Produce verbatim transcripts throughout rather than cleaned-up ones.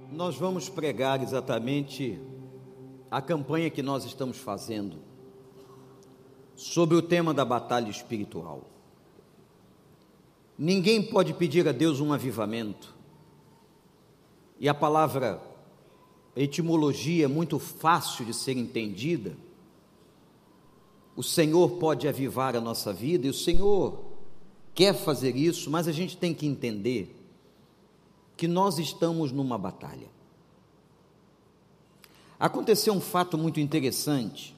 Nós vamos pregar exatamente a campanha que nós estamos fazendo sobre o tema da batalha espiritual. Ninguém pode pedir a Deus um avivamento, e a palavra etimologia é muito fácil de ser entendida. O Senhor pode avivar a nossa vida, e o Senhor quer fazer isso, mas a gente tem que entender que nós estamos numa batalha. Aconteceu um fato muito interessante.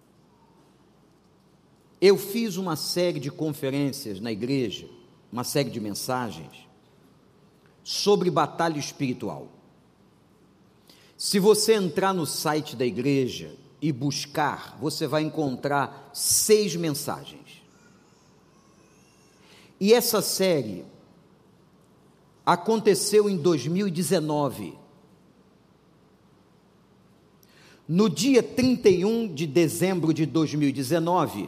Eu fiz uma série de conferências na igreja, uma série de mensagens sobre batalha espiritual. Se você entrar no site da igreja e buscar, você vai encontrar seis mensagens. E essa série aconteceu em dois mil e dezenove. No dia trinta e um de dezembro de dois mil e dezenove,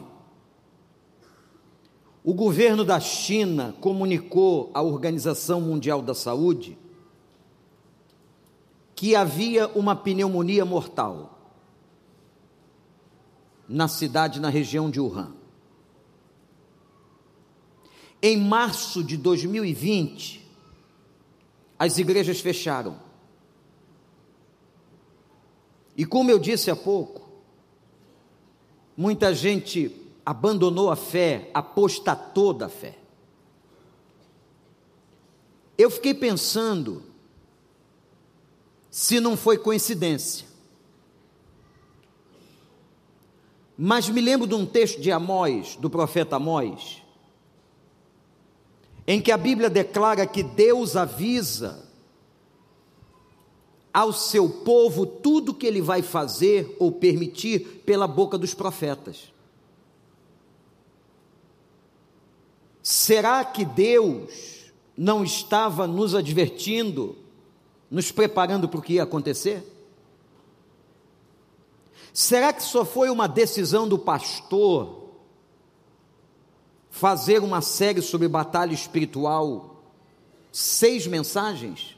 o governo da China comunicou à Organização Mundial da Saúde que havia uma pneumonia mortal na cidade, na região de Wuhan. Em março de dois mil e vinte, as igrejas fecharam. E como eu disse há pouco, muita gente abandonou a fé, apostatou da fé. Eu fiquei pensando se não foi coincidência. Mas me lembro de um texto de Amós, do profeta Amós, em que a Bíblia declara que Deus avisa ao seu povo tudo que ele vai fazer ou permitir pela boca dos profetas. Será que Deus não estava nos advertindo, nos preparando para o que ia acontecer? Será que só foi uma decisão do pastor fazer uma série sobre batalha espiritual, seis mensagens?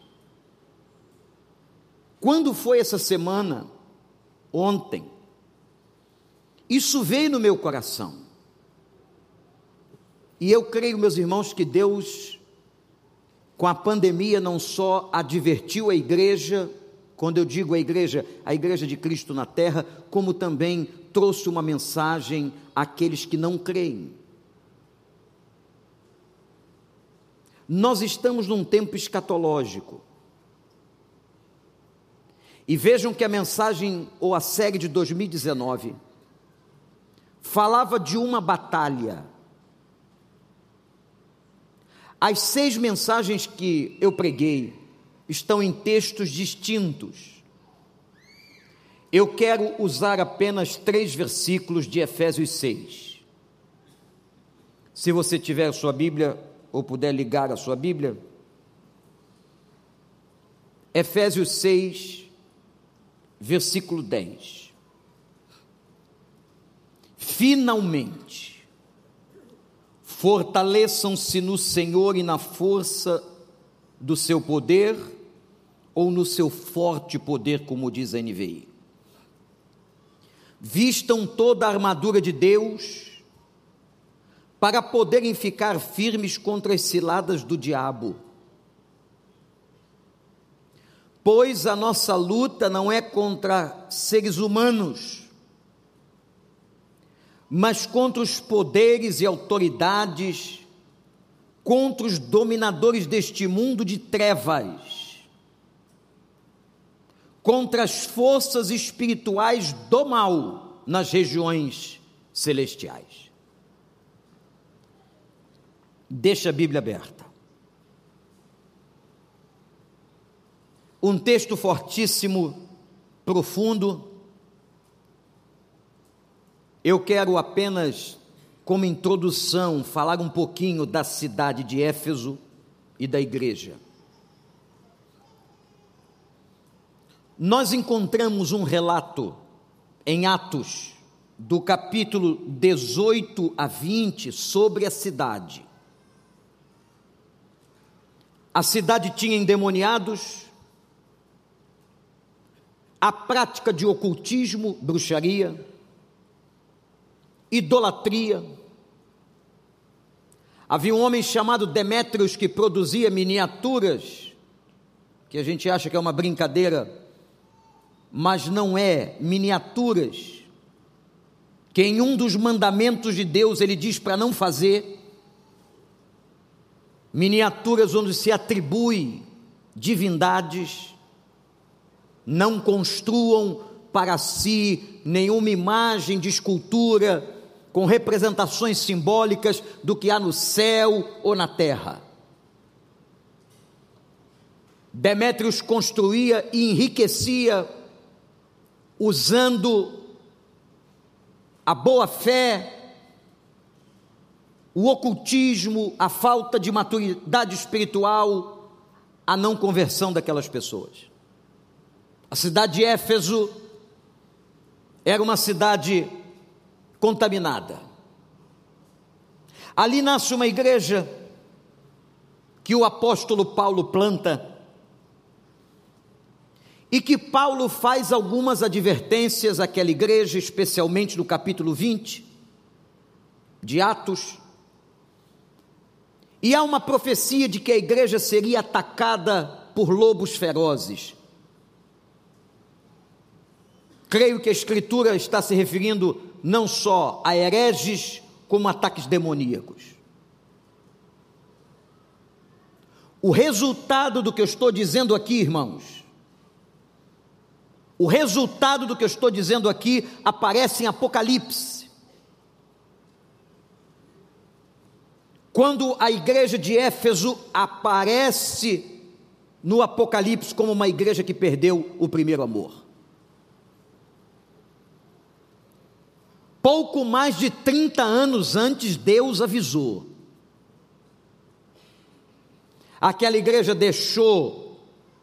Quando foi essa semana? Ontem. Isso veio no meu coração. E eu creio, meus irmãos, que Deus, com a pandemia, não só advertiu a igreja, quando eu digo a igreja, a igreja de Cristo na terra, como também trouxe uma mensagem àqueles que não creem. Nós estamos num tempo escatológico. E vejam que a mensagem, ou a série de dois mil e dezenove, falava de uma batalha. As seis mensagens que eu preguei estão em textos distintos. Eu quero usar apenas três versículos de Efésios seis. Se você tiver a sua Bíblia, ou puder ligar a sua Bíblia, Efésios seis, versículo dez. Finalmente, fortaleçam-se no Senhor e na força do seu poder, ou no seu forte poder, como diz a N V I. Vistam toda a armadura de Deus, para poderem ficar firmes contra as ciladas do diabo. Pois a nossa luta não é contra seres humanos, mas contra os poderes e autoridades, contra os dominadores deste mundo de trevas, contra as forças espirituais do mal nas regiões celestiais. Deixa a Bíblia aberta. Um texto fortíssimo, profundo. Eu quero apenas, como introdução, falar um pouquinho da cidade de Éfeso e da igreja. Nós encontramos um relato em Atos, do capítulo dezoito a vinte, sobre a cidade. A cidade tinha endemoniados, a prática de ocultismo, bruxaria, idolatria. Havia um homem chamado Demétrios que produzia miniaturas, que a gente acha que é uma brincadeira, mas não é, miniaturas, que em um dos mandamentos de Deus ele diz para não fazer, miniaturas onde se atribui divindades. Não construam para si nenhuma imagem de escultura com representações simbólicas do que há no céu ou na terra. Demétrios construía e enriquecia usando a boa fé, o ocultismo, a falta de maturidade espiritual, a não conversão daquelas pessoas. A cidade de Éfeso era uma cidade contaminada. Ali nasce uma igreja que o apóstolo Paulo planta e que Paulo faz algumas advertências àquela igreja, especialmente no capítulo vinte de Atos. E há uma profecia de que a igreja seria atacada por lobos ferozes. Creio que a Escritura está se referindo não só a hereges, como a ataques demoníacos. O resultado do que eu estou dizendo aqui, irmãos, o resultado do que eu estou dizendo aqui aparece em Apocalipse. Quando a igreja de Éfeso aparece no Apocalipse como uma igreja que perdeu o primeiro amor. Pouco mais de trinta anos antes, Deus avisou. Aquela igreja deixou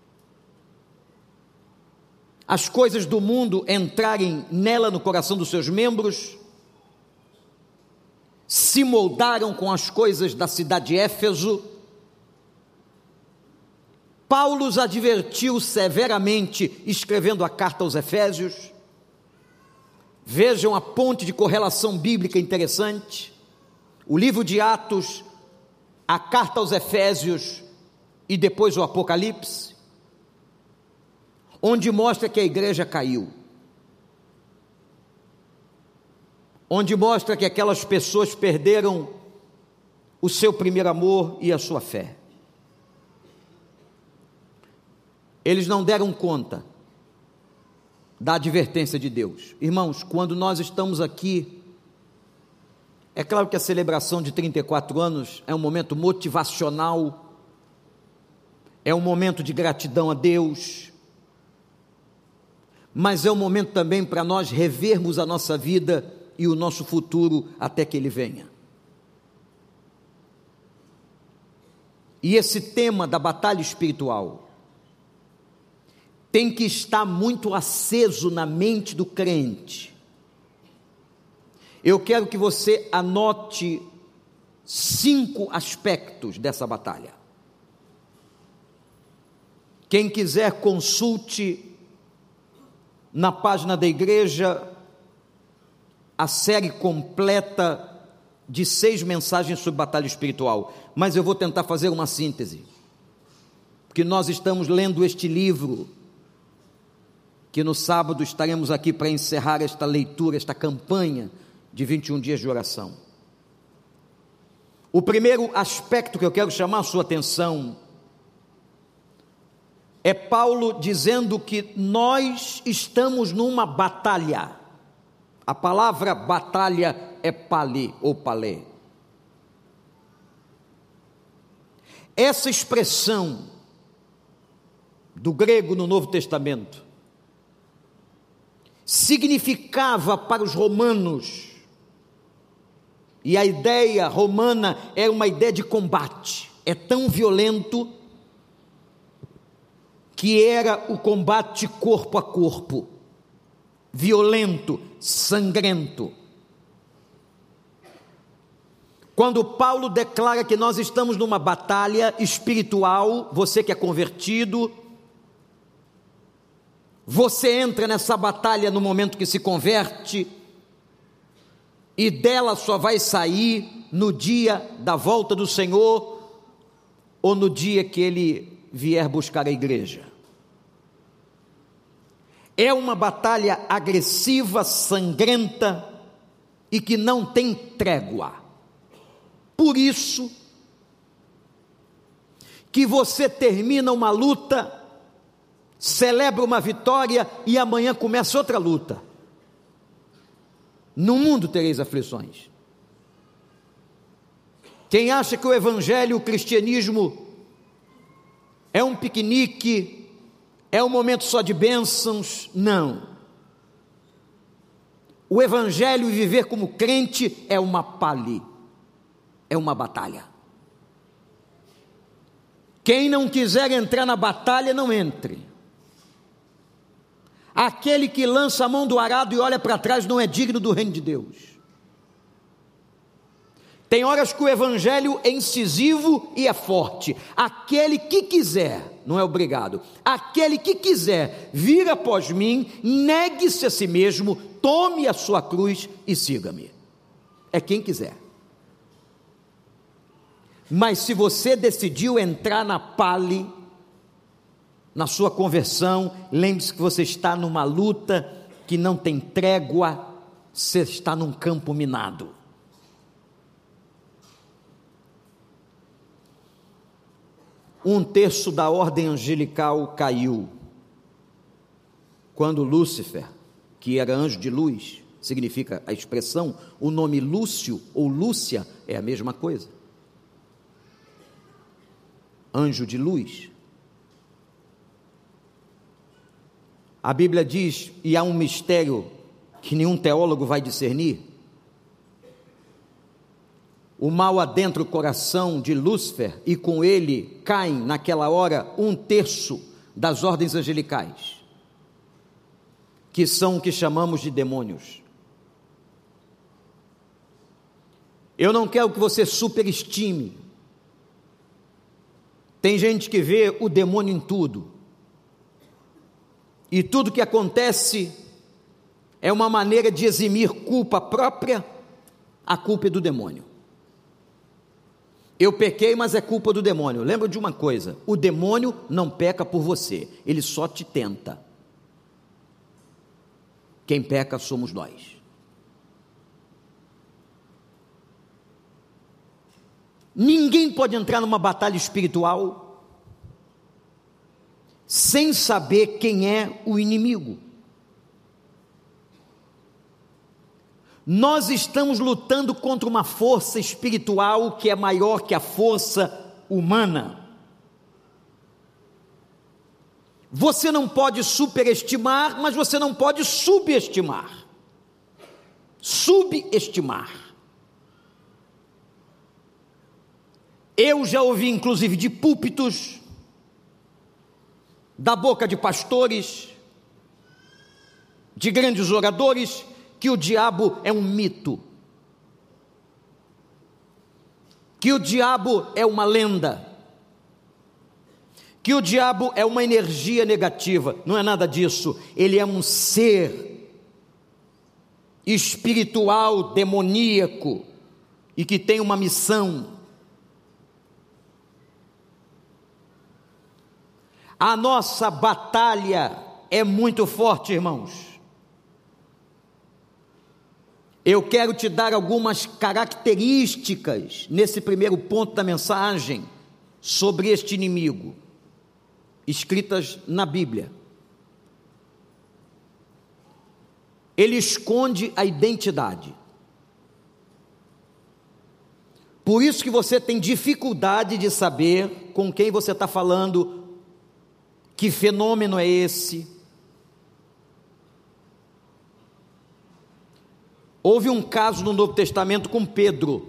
as coisas do mundo entrarem nela, no coração dos seus membros, se moldaram com as coisas da cidade de Éfeso. Paulo os advertiu severamente, escrevendo a carta aos Efésios. Vejam a ponte de correlação bíblica interessante, o livro de Atos, a carta aos Efésios e depois o Apocalipse, onde mostra que a igreja caiu, onde mostra que aquelas pessoas perderam o seu primeiro amor e a sua fé. Eles não deram conta da advertência de Deus. Irmãos, quando nós estamos aqui, é claro que a celebração de trinta e quatro anos é um momento motivacional, é um momento de gratidão a Deus, mas é um momento também para nós revermos a nossa vida e o nosso futuro até que Ele venha. E esse tema da batalha espiritual tem que estar muito aceso na mente do crente. Eu quero que você anote cinco aspectos dessa batalha. Quem quiser, consulte na página da igreja a série completa de seis mensagens sobre batalha espiritual, mas eu vou tentar fazer uma síntese, porque nós estamos lendo este livro, que no sábado estaremos aqui para encerrar esta leitura, esta campanha de vinte e um dias de oração. O primeiro aspecto que eu quero chamar a sua atenção é Paulo dizendo que nós estamos numa batalha. A palavra batalha é pali ou palé. Essa expressão do grego no Novo Testamento significava para os romanos, e a ideia romana era uma ideia de combate. É tão violento que era o combate corpo a corpo, violento, sangrento. Quando Paulo declara que nós estamos numa batalha espiritual, você que é convertido, Você entra nessa batalha no momento que se converte, e dela só vai sair no dia da volta do Senhor, ou no dia que Ele vier buscar a igreja. É uma batalha agressiva, sangrenta, e que não tem trégua. Por isso, que você termina uma luta, celebra uma vitória, e amanhã começa outra luta. No mundo tereis aflições. Quem acha que o evangelho, o cristianismo, é um piquenique, é um momento só de bênçãos, não. O evangelho e viver como crente é uma pali, é uma batalha. Quem não quiser entrar na batalha, não entre. Aquele que lança a mão do arado e olha para trás não é digno do reino de Deus. Tem horas que o evangelho é incisivo e é forte. Aquele que quiser, não é obrigado, aquele que quiser vir após mim, negue-se a si mesmo, tome a sua cruz e siga-me. É quem quiser. Mas se você decidiu entrar na pali, na sua conversão, lembre-se que você está numa luta que não tem trégua, você está num campo minado. Um terço da ordem angelical caiu, quando Lúcifer, que era anjo de luz, significa a expressão, o nome Lúcio ou Lúcia é a mesma coisa. Anjo de luz. A Bíblia diz, e há um mistério que nenhum teólogo vai discernir: o mal adentra o coração de Lúcifer, e com ele caem naquela hora um terço das ordens angelicais, que são o que chamamos de demônios. Eu não quero que você superestime. Tem gente que vê o demônio em tudo, e tudo que acontece é uma maneira de eximir culpa própria. A culpa é do demônio. Eu pequei, mas é culpa do demônio. Lembra de uma coisa: o demônio não peca por você, ele só te tenta. Quem peca somos nós. Ninguém pode entrar numa batalha espiritual sem saber quem é o inimigo. Nós estamos lutando contra uma força espiritual que é maior que a força humana. Você não pode superestimar, mas você não pode subestimar. Subestimar. Eu já ouvi, inclusive, de púlpitos, da boca de pastores, de grandes oradores, que o diabo é um mito, que o diabo é uma lenda, que o diabo é uma energia negativa. Não é nada disso. Ele é um ser espiritual, demoníaco, e que tem uma missão. A nossa batalha é muito forte, irmãos. Eu quero te dar algumas características nesse primeiro ponto da mensagem sobre este inimigo, escritas na Bíblia. Ele esconde a identidade. Por isso que você tem dificuldade de saber com quem você está falando. Que fenômeno é esse? Houve um caso no Novo Testamento com Pedro,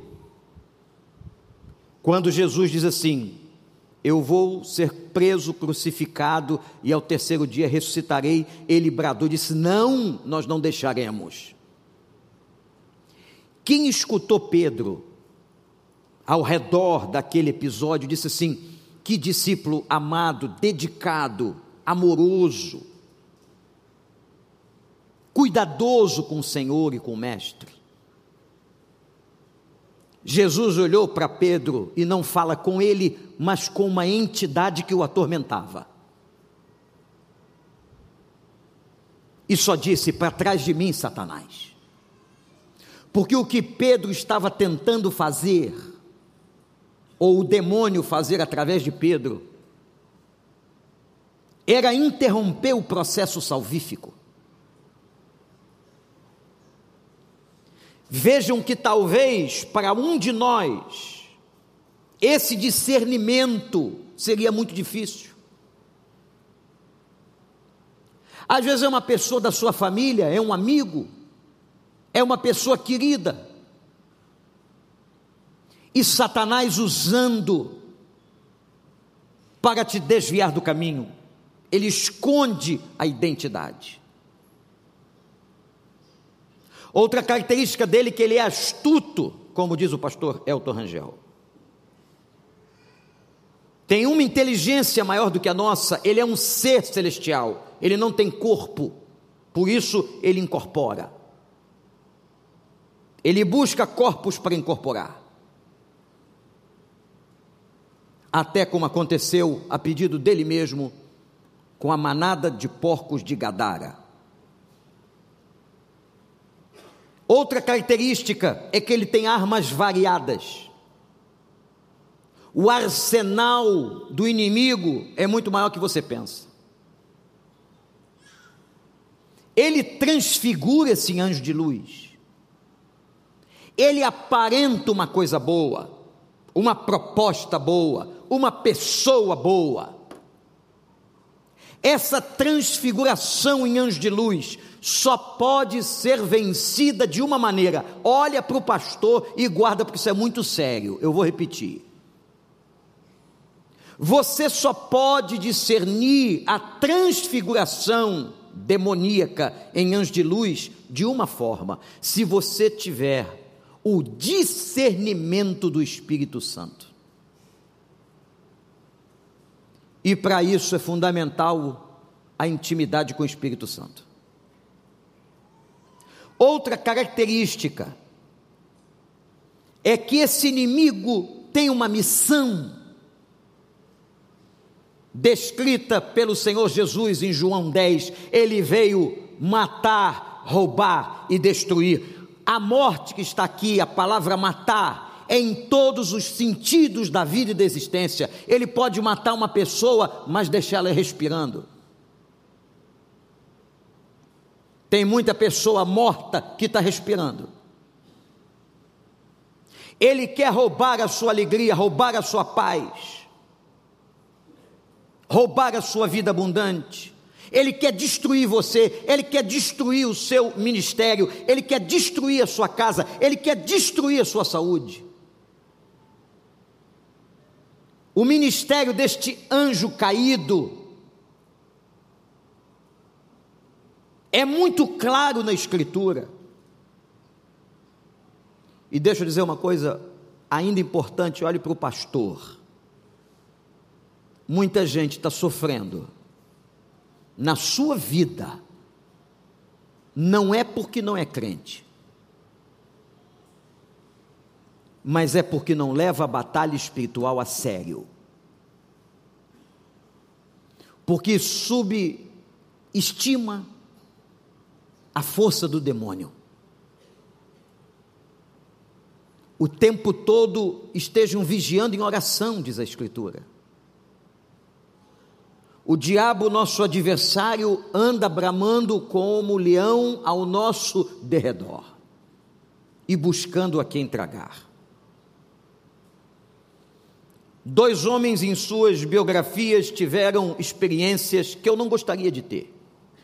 quando Jesus diz assim: eu vou ser preso, crucificado, e ao terceiro dia ressuscitarei. Ele bradou, disse: não, nós não deixaremos. Quem escutou Pedro ao redor daquele episódio disse assim: que discípulo amado, dedicado, amoroso. cuidadoso com o Senhor e com o Mestre. Jesus olhou para Pedro e não fala com ele, mas com uma entidade que o atormentava. E só disse: para trás de mim, Satanás. Porque o que Pedro estava tentando fazer, ou o demônio fazer através de Pedro, era interromper o processo salvífico. Vejam que talvez para um de nós, esse discernimento seria muito difícil. Às vezes é uma pessoa da sua família, é um amigo, é uma pessoa querida, e Satanás usando para te desviar do caminho, ele esconde a identidade. Outra característica dele é que ele é astuto, como diz o pastor Elton Rangel. Tem uma inteligência maior do que a nossa, ele é um ser celestial, ele não tem corpo, por isso ele incorpora. Ele busca corpos para incorporar. Até como aconteceu a pedido dele mesmo, com a manada de porcos de Gadara. Outra característica é que ele tem armas variadas. O arsenal do inimigo é muito maior que você pensa. Ele transfigura esse anjo de luz. Ele aparenta uma coisa boa, uma proposta boa, uma pessoa boa. Essa transfiguração em anjo de luz só pode ser vencida de uma maneira. Olha para o pastor e guarda, porque isso é muito sério. Eu vou repetir. Você só pode discernir a transfiguração demoníaca em anjo de luz de uma forma: se você tiver o discernimento do Espírito Santo. E para isso é fundamental a intimidade com o Espírito Santo. Outra característica é que esse inimigo tem uma missão descrita pelo Senhor Jesus em João dez. Ele veio matar, roubar e destruir. A morte que está aqui, a palavra matar, é em todos os sentidos da vida e da existência. Ele pode matar uma pessoa, mas deixá-la respirando. Tem muita pessoa morta que está respirando. Ele quer roubar a sua alegria, roubar a sua paz, roubar a sua vida abundante. Ele quer destruir você, ele quer destruir o seu ministério, ele quer destruir a sua casa, ele quer destruir a sua saúde. O ministério deste anjo caído é muito claro na Escritura. E deixa eu dizer uma coisa ainda importante, olhe para o pastor. Muita gente está sofrendo na sua vida, não é porque não é crente, mas é porque não leva a batalha espiritual a sério, porque subestima a força do demônio. O tempo todo estejam vigiando em oração, diz a Escritura. O diabo, nosso adversário, anda bramando como leão ao nosso derredor e buscando a quem tragar. Dois homens em suas biografias tiveram experiências que eu não gostaria de ter.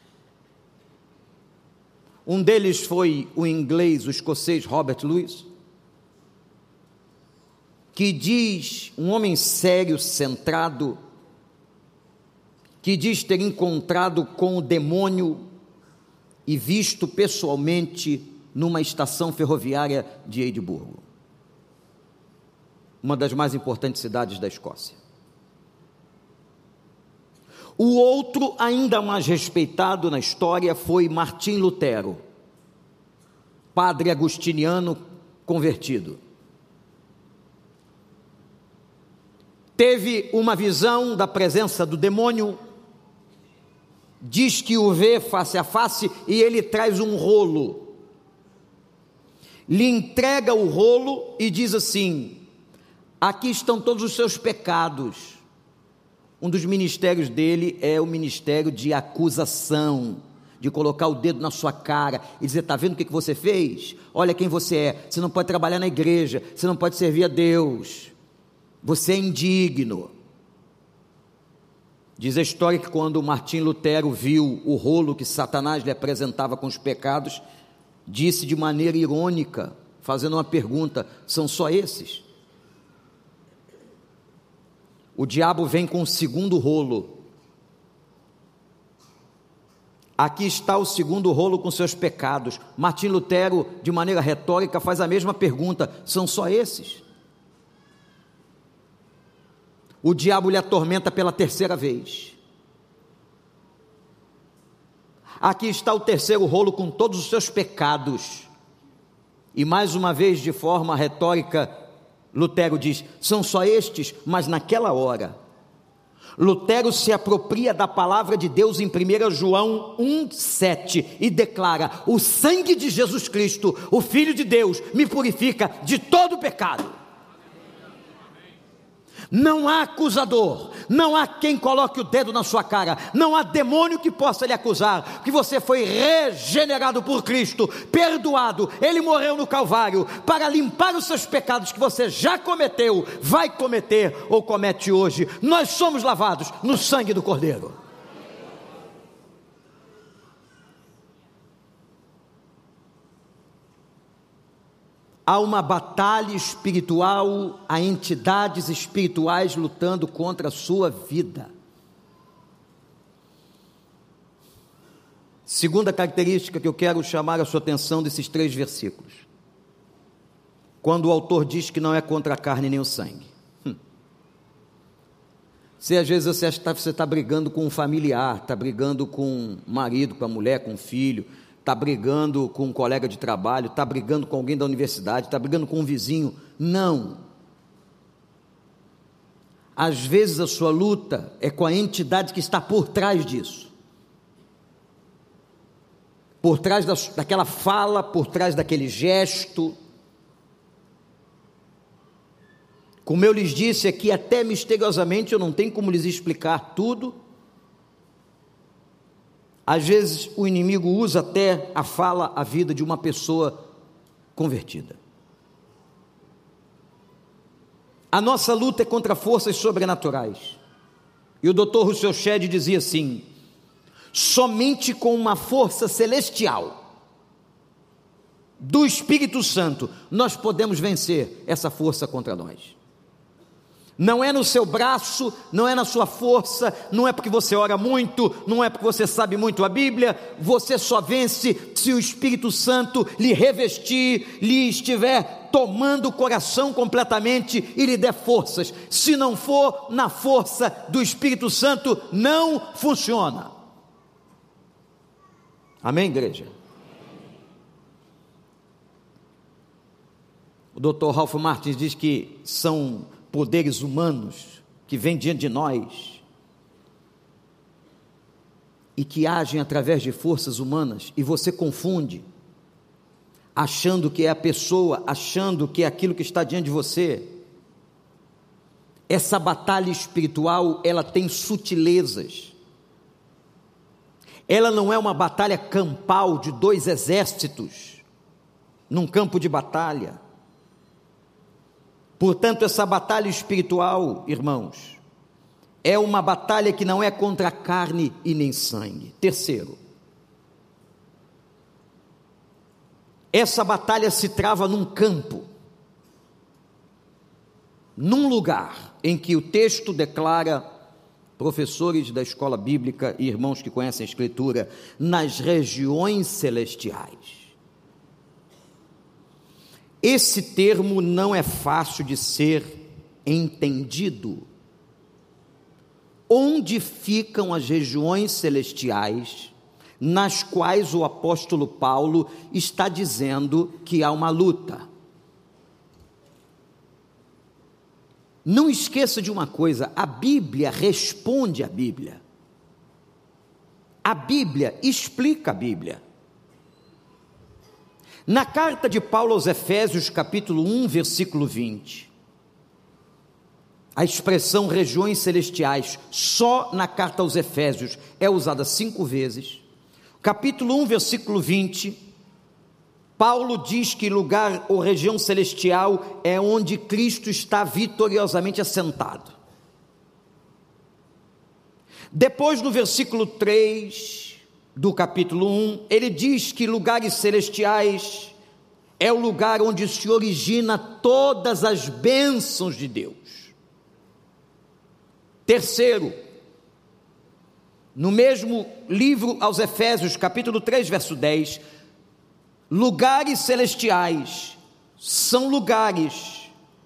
Um deles foi o inglês, o escocês Robert Louis, que diz, um homem sério, centrado, que diz ter encontrado com o demônio e visto pessoalmente numa estação ferroviária de Edimburgo, uma das mais importantes cidades da Escócia. O outro, ainda mais respeitado na história, foi Martim Lutero, padre agostiniano convertido. Teve uma visão da presença do demônio, diz que o vê face a face e ele traz um rolo, lhe entrega o rolo e diz assim: aqui estão todos os seus pecados. Um dos ministérios dele é o ministério de acusação, de colocar o dedo na sua cara e dizer: está vendo o que você fez? Olha quem você é, você não pode trabalhar na igreja, você não pode servir a Deus, você é indigno. Diz a história que quando Martim Lutero viu o rolo que Satanás lhe apresentava com os pecados, disse de maneira irônica, fazendo uma pergunta: são só esses? O diabo vem com o segundo rolo. Aqui está o segundo rolo com seus pecados. Martim Lutero, de maneira retórica, faz a mesma pergunta: são só esses? O diabo lhe atormenta pela terceira vez. Aqui está o terceiro rolo com todos os seus pecados. E mais uma vez, de forma retórica, Lutero diz: são só estes? Mas naquela hora, Lutero se apropria da palavra de Deus em primeiro João um, sete e declara: o sangue de Jesus Cristo, o Filho de Deus, me purifica de todo pecado. Não há acusador, não há quem coloque o dedo na sua cara, não há demônio que possa lhe acusar, porque você foi regenerado por Cristo, perdoado. Ele morreu no Calvário para limpar os seus pecados que você já cometeu, vai cometer ou comete hoje. Nós somos lavados no sangue do Cordeiro. Há uma batalha espiritual, há entidades espirituais lutando contra a sua vida. Segunda característica que eu quero chamar a sua atenção desses três versículos. Quando o autor diz que não é contra a carne nem o sangue. Hum. Se às vezes você acha que você está brigando com um familiar, está brigando com o marido, com a mulher, com o filho, está brigando com um colega de trabalho, está brigando com alguém da universidade, está brigando com um vizinho. Não. Às vezes a sua luta é com a entidade que está por trás disso. Por trás da, daquela fala, por trás daquele gesto. Como eu lhes disse aqui, até misteriosamente, eu não tenho como lhes explicar tudo. Às vezes o inimigo usa até a fala, a vida de uma pessoa convertida. A nossa luta é contra forças sobrenaturais. E o doutor Rousseau Shedd dizia assim: somente com uma força celestial do Espírito Santo nós podemos vencer essa força contra nós. Não é no seu braço, não é na sua força, não é porque você ora muito, não é porque você sabe muito a Bíblia. Você só vence se o Espírito Santo lhe revestir, lhe estiver tomando o coração completamente e lhe der forças. Se não for na força do Espírito Santo, não funciona. Amém, igreja? O doutor Ralph Martins diz que são poderes humanos que vêm diante de nós e que agem através de forças humanas, e você confunde, achando que é a pessoa, achando que é aquilo que está diante de você. Essa batalha espiritual, ela tem sutilezas. Ela não é uma batalha campal de dois exércitos num campo de batalha. Portanto, essa batalha espiritual, irmãos, é uma batalha que não é contra carne e nem sangue. Terceiro, essa batalha se trava num campo, num lugar em que o texto declara, professores da escola bíblica e irmãos que conhecem a Escritura, nas regiões celestiais. Esse termo não é fácil de ser entendido. onde ficam as regiões celestiais, nas quais o apóstolo Paulo está dizendo que há uma luta. Não esqueça de uma coisa, a Bíblia responde à Bíblia. A Bíblia explica a Bíblia. Na carta de Paulo aos Efésios, capítulo um, versículo vinte, a expressão regiões celestiais, só na carta aos Efésios, é usada cinco vezes. Capítulo um, versículo vinte, Paulo diz que lugar ou região celestial é onde Cristo está vitoriosamente assentado. Depois, no versículo três do capítulo um, ele diz que lugares celestiais é o lugar onde se origina todas as bênçãos de Deus. Terceiro, no mesmo livro aos Efésios, capítulo três, verso dez, lugares celestiais são lugares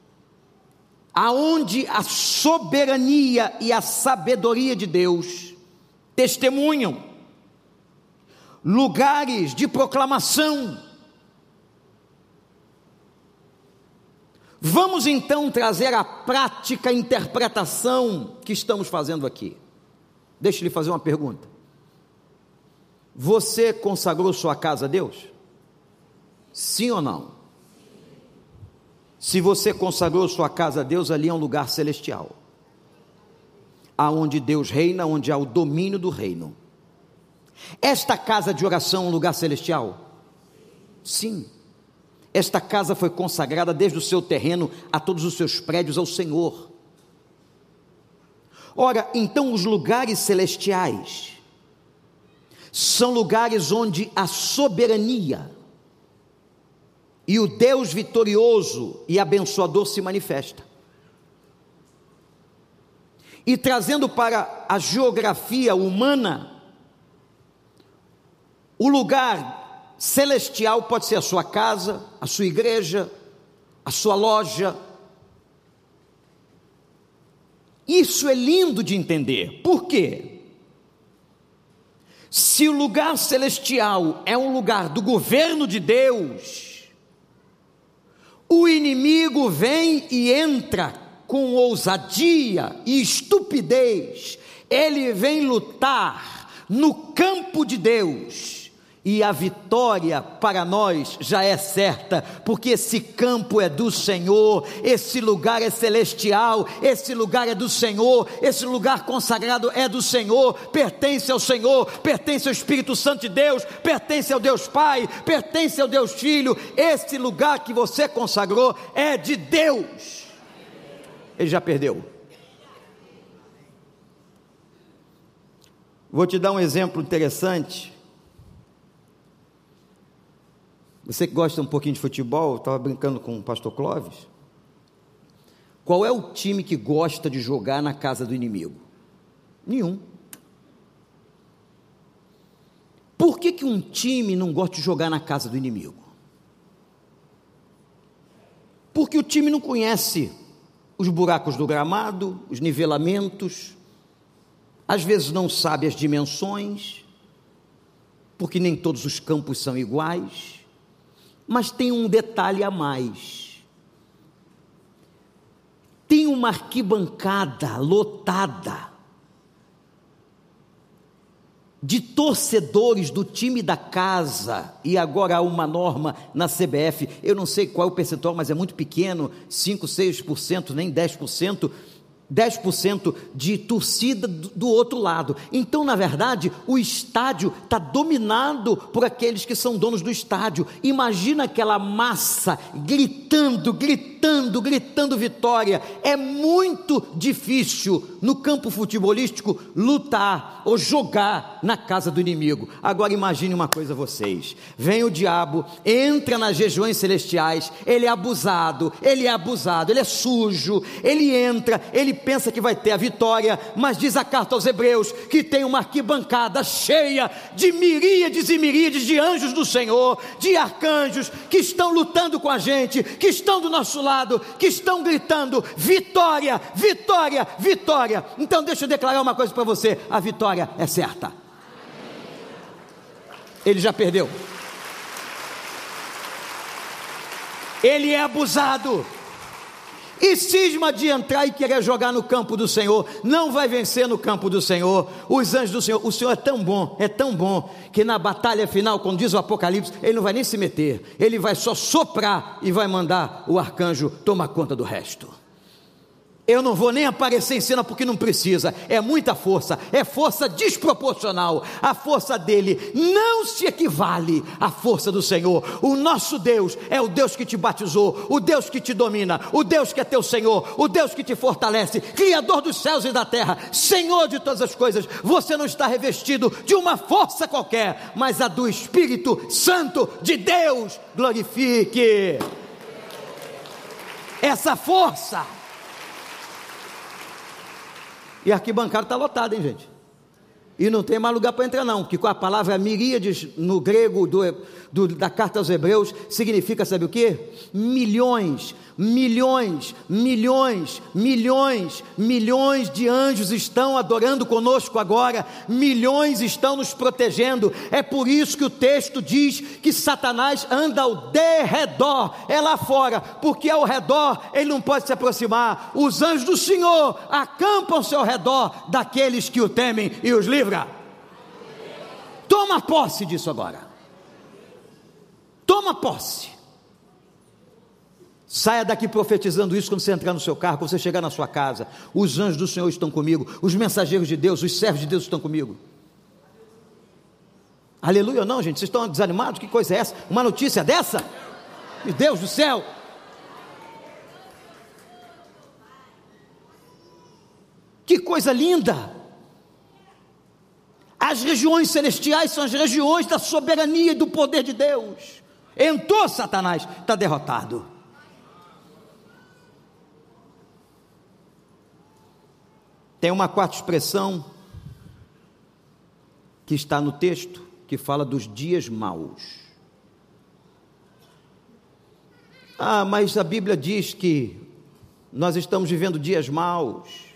aonde a soberania e a sabedoria de Deus testemunham, lugares de proclamação. Vamos então trazer a prática interpretação que estamos fazendo aqui. Deixa eu lhe fazer uma pergunta. Você consagrou sua casa a Deus? Sim ou não? Se você consagrou sua casa a Deus, ali é um lugar celestial, aonde Deus reina, onde há o domínio do reino. Esta casa de oração é um lugar celestial? Sim. Esta casa foi consagrada desde o seu terreno a todos os seus prédios ao Senhor. Ora, então os lugares celestiais são lugares onde a soberania e o Deus vitorioso e abençoador se manifesta. E trazendo para a geografia humana, o lugar celestial pode ser a sua casa, a sua igreja, a sua loja. Isso é lindo de entender. Por quê? Se o lugar celestial é um lugar do governo de Deus, o inimigo vem e entra com ousadia e estupidez. Ele vem lutar no campo de Deus. E a vitória para nós já é certa, porque esse campo é do Senhor, esse lugar é celestial, esse lugar é do Senhor, esse lugar consagrado é do Senhor, pertence ao Senhor, pertence ao Espírito Santo de Deus, pertence ao Deus Pai, pertence ao Deus Filho. Esse lugar que você consagrou é de Deus. Ele já perdeu. Vou te dar um exemplo interessante. Você que gosta um pouquinho de futebol, estava brincando com o pastor Clóvis. Qual é o time que gosta de jogar na casa do inimigo? Nenhum. Por que que um time não gosta de jogar na casa do inimigo? Porque o time não conhece os buracos do gramado, os nivelamentos, às vezes não sabe as dimensões, porque nem todos os campos são iguais. Mas tem um detalhe a mais, tem uma arquibancada lotada de torcedores do time da casa, e agora há uma norma na C B F, eu não sei qual é o percentual, mas é muito pequeno, cinco, seis por cento, nem dez por cento, dez por cento de torcida do outro lado. Então, na verdade, o estádio está dominado por aqueles que são donos do estádio. Imagina aquela massa gritando, gritando, gritando vitória. É muito difícil no campo futebolístico lutar ou jogar na casa do inimigo. Agora imagine uma coisa vocês, vem o diabo, entra nas regiões celestiais, ele é abusado, ele é abusado, ele é sujo, ele entra, ele pensa que vai ter a vitória, mas diz a carta aos Hebreus que tem uma arquibancada cheia de miríades e miríades de anjos do Senhor, de arcanjos que estão lutando com a gente, que estão do nosso lado. lado, que estão gritando: vitória, vitória, vitória. Então deixa eu declarar uma coisa para você: a vitória é certa. Ele já perdeu, ele é abusado, e cisma de entrar e querer jogar no campo do Senhor, não vai vencer no campo do Senhor. Os anjos do Senhor, o Senhor é tão bom, é tão bom, que na batalha final, quando diz o Apocalipse, ele não vai nem se meter, ele vai só soprar e vai mandar o arcanjo tomar conta do resto. Eu não vou nem aparecer em cena porque não precisa, é muita força, é força desproporcional. A força dele não se equivale à força do Senhor. O nosso Deus é o Deus que te batizou, o Deus que te domina, o Deus que é teu Senhor, o Deus que te fortalece, Criador dos céus e da terra, Senhor de todas as coisas. Você não está revestido de uma força qualquer, mas a do Espírito Santo de Deus. Glorifique essa força. E a arquibancada está lotada, hein, gente? E não tem mais lugar para entrar não, porque com a palavra miríades no grego do, do, da carta aos Hebreus, significa, sabe o quê? Milhões, milhões, milhões, milhões, milhões de anjos estão adorando conosco agora, milhões estão nos protegendo. É por isso que o texto diz que Satanás anda ao derredor, é lá fora, porque ao redor ele não pode se aproximar. Os anjos do Senhor acampam-se ao redor daqueles que o temem e os livram. Toma posse disso agora. Toma posse. Saia daqui profetizando isso quando você entrar no seu carro, quando você chegar na sua casa. Os anjos do Senhor estão comigo, os mensageiros de Deus, os servos de Deus estão comigo. Aleluia ou não, gente? Vocês estão desanimados? Que coisa é essa? Uma notícia dessa? Meu Deus do céu! Que coisa linda! As regiões celestiais são as regiões da soberania e do poder de Deus. Entrou Satanás, está derrotado. Tem uma quarta expressão que está no texto, que fala dos dias maus. Ah, mas a Bíblia diz que nós estamos vivendo dias maus.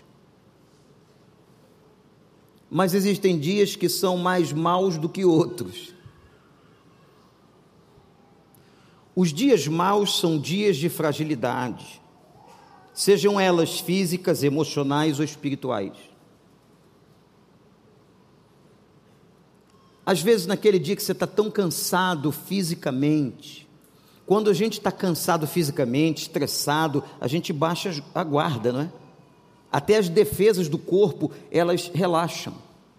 Mas existem dias que são mais maus do que outros. Os dias maus são dias de fragilidade, sejam elas físicas, emocionais ou espirituais. Às vezes naquele dia que você está tão cansado fisicamente, quando a gente está cansado fisicamente, estressado, a gente baixa a guarda, não é? Até as defesas do corpo, elas relaxam.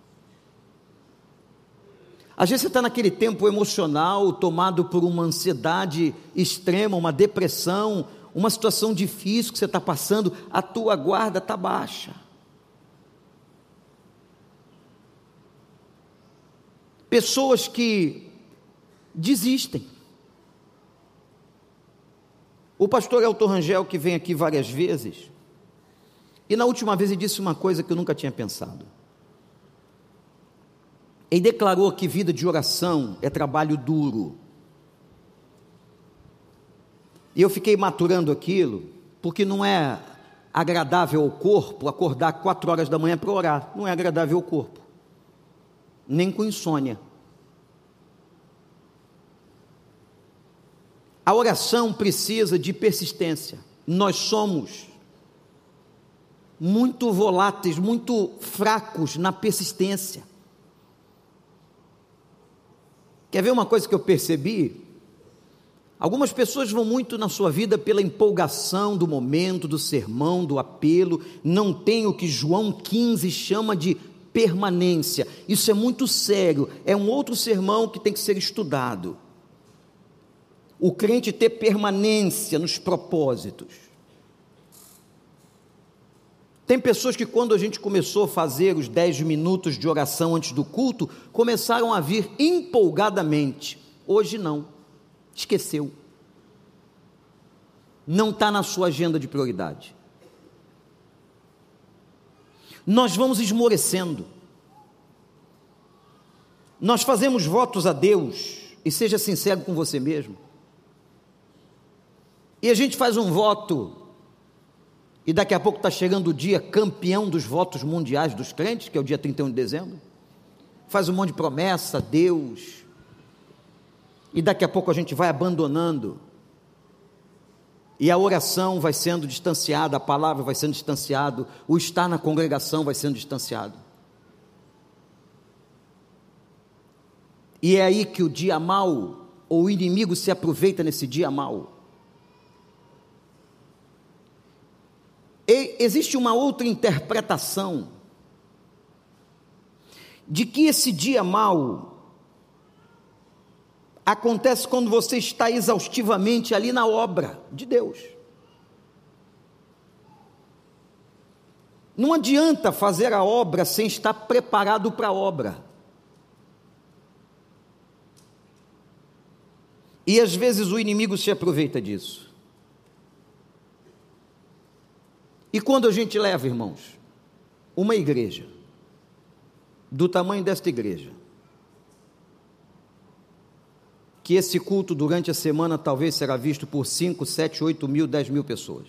Às vezes você está naquele tempo emocional, tomado por uma ansiedade extrema, uma depressão, uma situação difícil que você está passando, a tua guarda está baixa. Pessoas que desistem. O pastor Elton Rangel, que vem aqui várias vezes, e na última vez ele disse uma coisa que eu nunca tinha pensado. Ele declarou que vida de oração é trabalho duro. E eu fiquei maturando aquilo, porque não é agradável ao corpo acordar quatro horas da manhã para orar. Não é agradável ao corpo, nem com insônia. A oração precisa de persistência. Nós somos muito voláteis, muito fracos na persistência. Quer ver uma coisa que eu percebi? Algumas pessoas vão muito na sua vida pela empolgação do momento, do sermão, do apelo, não tem o que João quinze chama de permanência. Isso é muito sério, é um outro sermão que tem que ser estudado. O crente ter permanência nos propósitos. Tem pessoas que quando a gente começou a fazer os dez minutos de oração antes do culto, começaram a vir empolgadamente. Hoje não, esqueceu. Não está na sua agenda de prioridade. Nós vamos esmorecendo. Nós fazemos votos a Deus, e seja sincero com você mesmo. E a gente faz um voto, e daqui a pouco está chegando o dia campeão dos votos mundiais dos crentes, que é o dia trinta e um de dezembro, faz um monte de promessa a Deus, e daqui a pouco a gente vai abandonando, e a oração vai sendo distanciada, a palavra vai sendo distanciado, o estar na congregação vai sendo distanciado. E é aí que o dia mau, ou o inimigo se aproveita nesse dia mau. E existe uma outra interpretação, de que esse dia mau acontece quando você está exaustivamente ali na obra de Deus. Não adianta fazer a obra sem estar preparado para a obra. E às vezes o inimigo se aproveita disso. E quando a gente leva, irmãos, uma igreja, do tamanho desta igreja, que esse culto durante a semana talvez será visto por cinco, sete, oito mil, dez mil pessoas,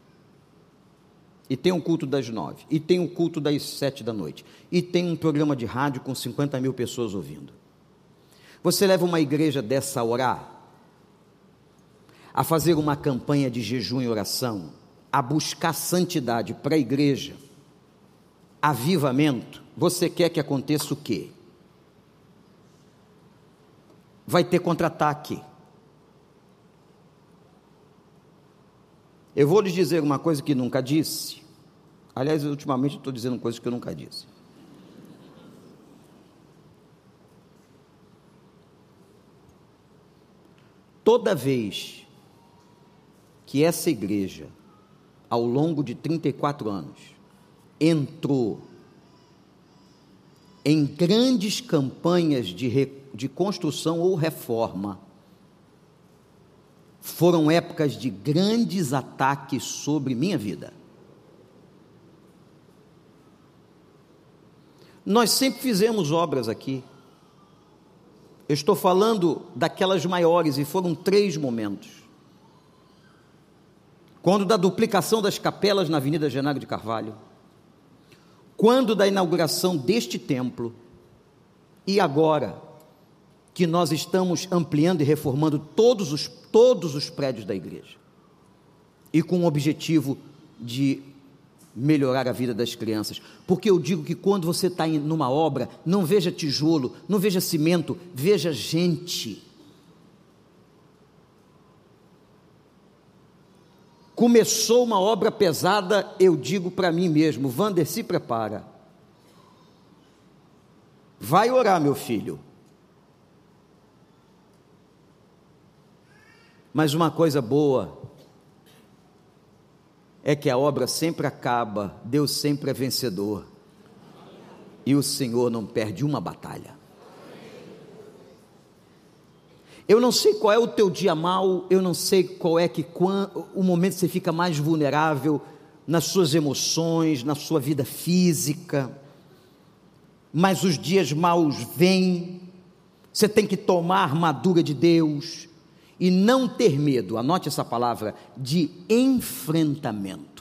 e tem um culto das nove, e tem um culto das sete da noite, e tem um programa de rádio com cinquenta mil pessoas ouvindo. Você leva uma igreja dessa a orar, a fazer uma campanha de jejum e oração, a buscar santidade para a igreja, avivamento, você quer que aconteça o quê? Vai ter contra-ataque. Eu vou lhes dizer uma coisa que nunca disse, aliás, ultimamente estou dizendo coisas que eu nunca disse. Toda vez que essa igreja, ao longo de trinta e quatro anos, entrou em grandes campanhas de, re, de construção ou reforma, foram épocas de grandes ataques sobre minha vida. Nós sempre fizemos obras aqui, eu estou falando daquelas maiores, e foram três momentos. Quando da duplicação das capelas na Avenida Genaro de Carvalho, quando da inauguração deste templo, e agora que nós estamos ampliando e reformando todos os, todos os prédios da igreja, e com o objetivo de melhorar a vida das crianças, porque eu digo que quando você está em numa obra, não veja tijolo, não veja cimento, veja gente. Começou uma obra pesada, eu digo para mim mesmo, Wander, se prepara, vai orar, meu filho. Mas uma coisa boa é que a obra sempre acaba, Deus sempre é vencedor, e o Senhor não perde uma batalha. Eu não sei qual é o teu dia mau, eu não sei qual é que, quando, o momento que você fica mais vulnerável nas suas emoções, na sua vida física, mas os dias maus vêm, você tem que tomar a armadura de Deus, e não ter medo, anote essa palavra, de enfrentamento.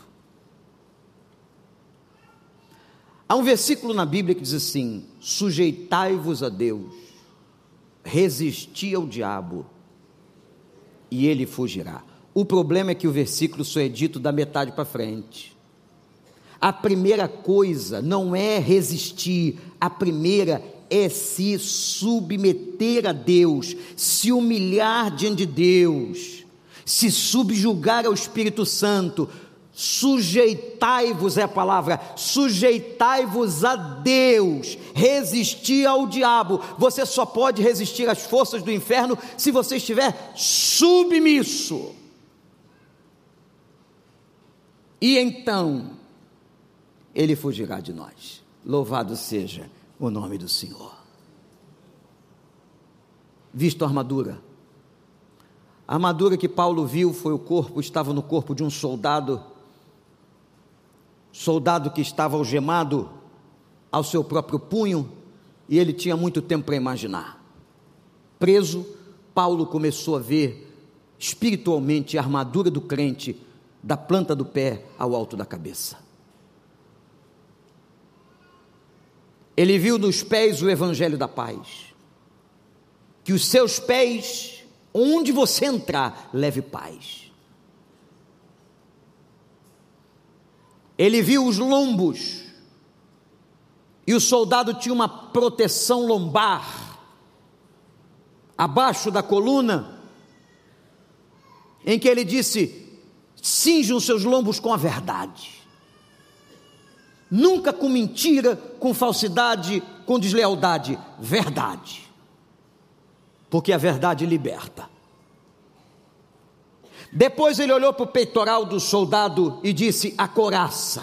Há um versículo na Bíblia que diz assim: sujeitai-vos a Deus, resisti ao diabo, e ele fugirá. O problema é que o versículo só é dito da metade para frente. A primeira coisa não é resistir, a primeira é se submeter a Deus, se humilhar diante de Deus, se subjugar ao Espírito Santo. Sujeitai-vos é a palavra, sujeitai-vos a Deus, resistir ao diabo. Você só pode resistir às forças do inferno se você estiver submisso. E então ele fugirá de nós. Louvado seja o nome do Senhor. Visto a armadura, a armadura que Paulo viu foi o corpo, estava no corpo de um soldado, soldado que estava algemado ao seu próprio punho, e ele tinha muito tempo para imaginar. Preso, Paulo começou a ver espiritualmente a armadura do crente, da planta do pé ao alto da cabeça. Ele viu nos pés o evangelho da paz, que os seus pés, onde você entrar, leve paz. Ele viu os lombos, e o soldado tinha uma proteção lombar, abaixo da coluna, em que ele disse: cinjam seus lombos com a verdade, nunca com mentira, com falsidade, com deslealdade, verdade, porque a verdade liberta. Depois ele olhou para o peitoral do soldado e disse: a couraça,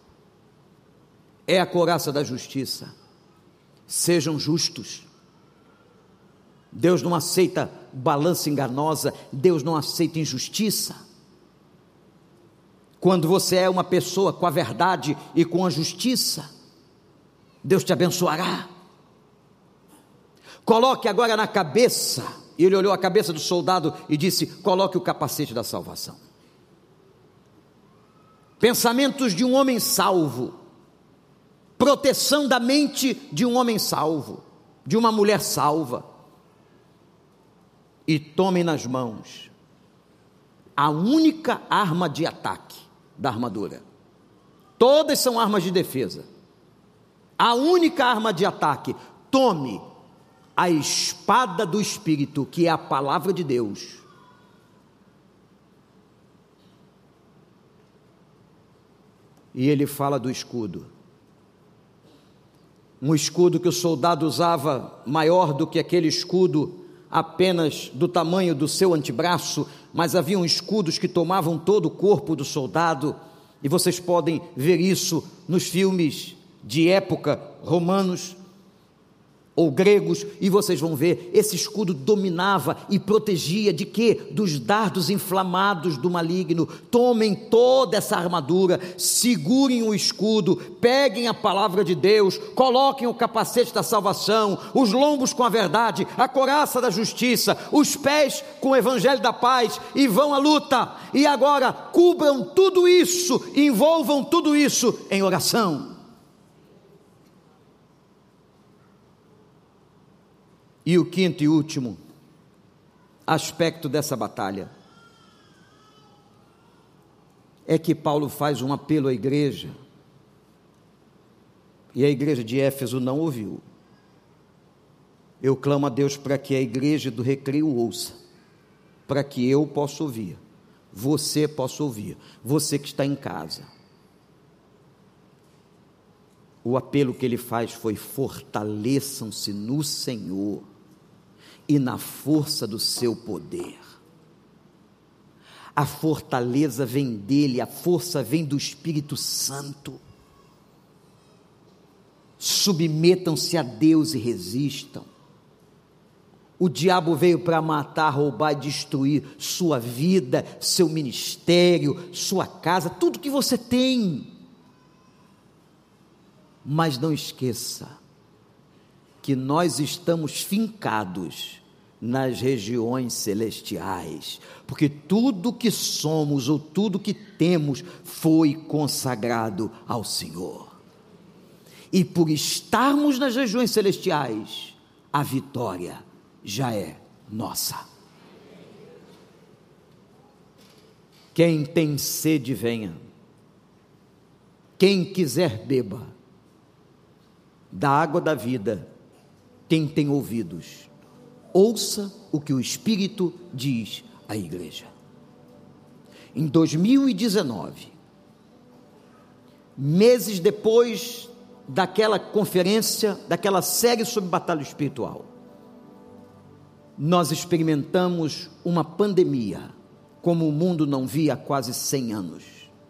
é a couraça da justiça, sejam justos. Deus não aceita balança enganosa, Deus não aceita injustiça. Quando você é uma pessoa com a verdade e com a justiça, Deus te abençoará. Coloque agora na cabeça, e ele olhou a cabeça do soldado e disse: coloque o capacete da salvação. Pensamentos de um homem salvo, proteção da mente de um homem salvo, de uma mulher salva. E tome nas mãos a única arma de ataque da armadura. Todas são armas de defesa. A única arma de ataque: tome a espada do Espírito, que é a palavra de Deus. E ele fala do escudo, um escudo que o soldado usava, maior do que aquele escudo apenas do tamanho do seu antebraço, mas haviam escudos que tomavam todo o corpo do soldado, e vocês podem ver isso nos filmes de época, romanos ou gregos, e vocês vão ver, esse escudo dominava e protegia de quê? Dos dardos inflamados do maligno. Tomem toda essa armadura, segurem o escudo, peguem a palavra de Deus, coloquem o capacete da salvação, os lombos com a verdade, a couraça da justiça, os pés com o evangelho da paz, e vão à luta. E agora cubram tudo isso, envolvam tudo isso em oração. E o quinto e último aspecto dessa batalha é que Paulo faz um apelo à igreja, e a igreja de Éfeso não ouviu. Eu clamo a Deus para que a igreja do Recreio ouça, para que eu possa ouvir, você possa ouvir, você que está em casa. O apelo que ele faz foi: fortaleçam-se no Senhor e na força do seu poder. A fortaleza vem dele, a força vem do Espírito Santo. Submetam-se a Deus e resistam. O diabo veio para matar, roubar e destruir sua vida, seu ministério, sua casa, tudo que você tem. Mas não esqueça que nós estamos fincados nas regiões celestiais, porque tudo que somos ou tudo que temos foi consagrado ao Senhor. E por estarmos nas regiões celestiais, a vitória já é nossa. Quem tem sede, venha. Quem quiser, beba da água da vida. Quem tem ouvidos, ouça o que o Espírito diz à igreja. Em dois mil e dezenove, meses depois daquela conferência, daquela série sobre batalha espiritual, nós experimentamos uma pandemia como o mundo não via há quase cem anos.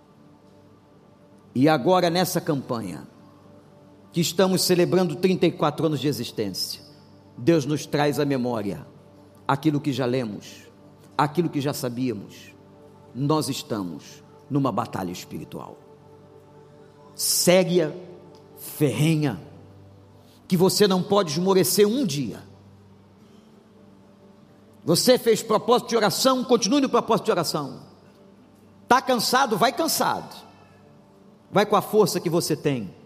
E agora, nessa campanha que estamos celebrando trinta e quatro anos de existência, Deus nos traz à memória aquilo que já lemos, aquilo que já sabíamos. Nós estamos numa batalha espiritual séria, ferrenha, que você não pode esmorecer um dia. Você fez propósito de oração, continue no propósito de oração. Está cansado? Vai cansado. Vai com a força que você tem.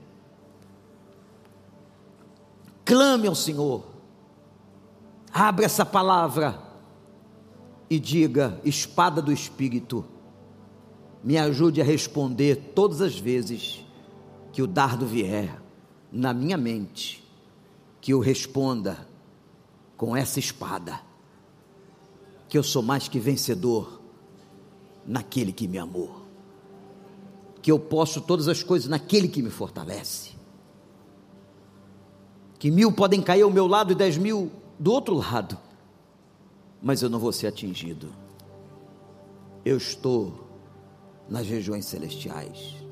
Clame ao Senhor. Abra essa palavra e diga: espada do Espírito, me ajude a responder todas as vezes que o dardo vier na minha mente, que eu responda com essa espada, que eu sou mais que vencedor naquele que me amou, que eu posso todas as coisas naquele que me fortalece, que mil podem cair ao meu lado e dez mil do outro lado, mas eu não vou ser atingido. Eu estou nas regiões celestiais.